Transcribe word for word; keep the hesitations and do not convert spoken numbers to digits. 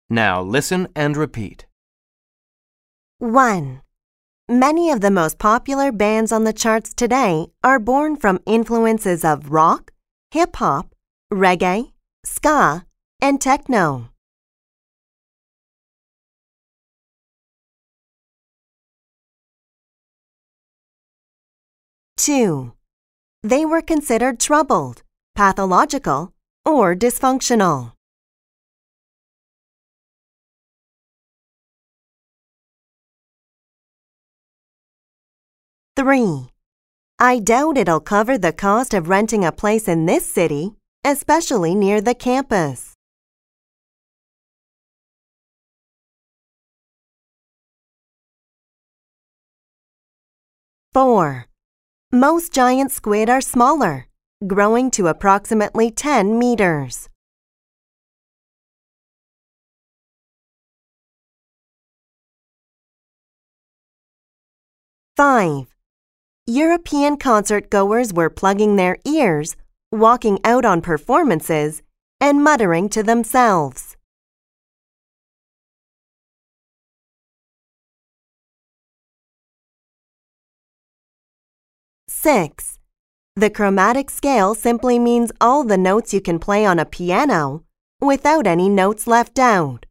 Now listen and repeat. one. Many of the most popular bands on the charts today are born from influences of rock, hip-hop, reggae, ska, and techno. two. They were considered troubled, pathological, or dysfunctional. three. I doubt it'll cover the cost of renting a place in this city, especially near the campus. four. Most giant squid are smaller, growing to approximately ten meters. five. European concert goers were plugging their ears, walking out on performances, and muttering to themselves. six. The chromatic scale simply means all the notes you can play on a piano without any notes left out.